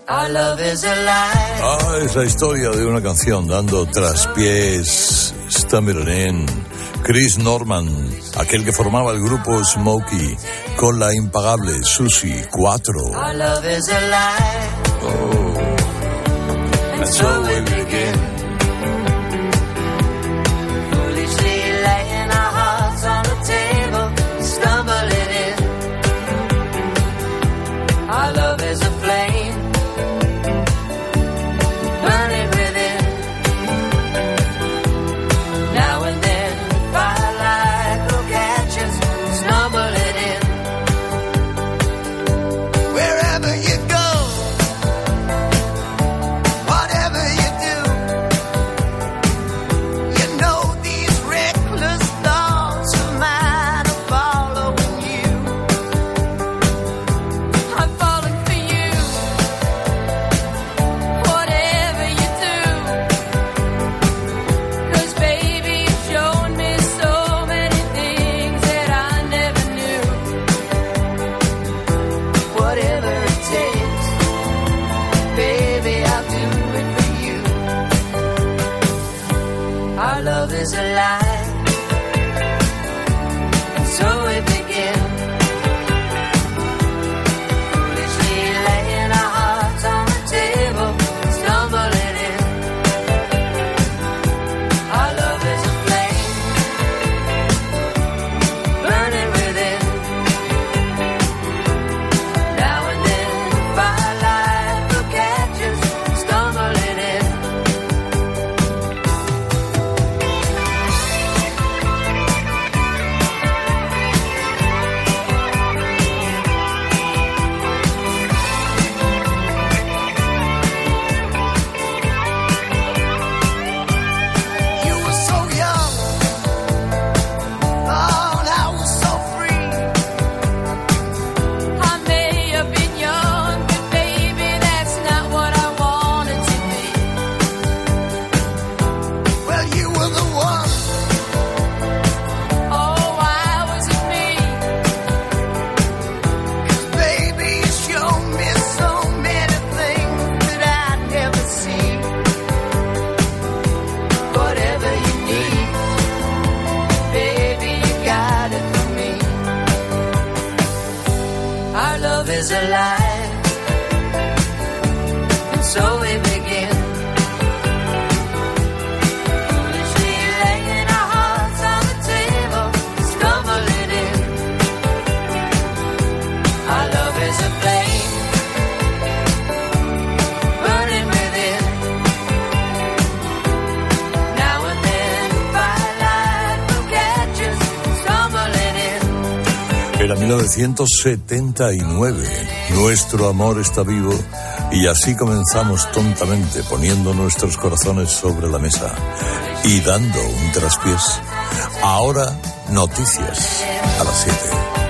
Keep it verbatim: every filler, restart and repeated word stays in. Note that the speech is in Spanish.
Ah, es la historia de una canción dando traspiés. Stumbling. Chris Norman, aquel que formaba el grupo Smokey, con la impagable Susie cuatro. Oh. And so we begin. Era mil novecientos setenta y nueve. Nuestro amor está vivo y así comenzamos tontamente poniendo nuestros corazones sobre la mesa y dando un traspiés. Ahora, noticias a las siete.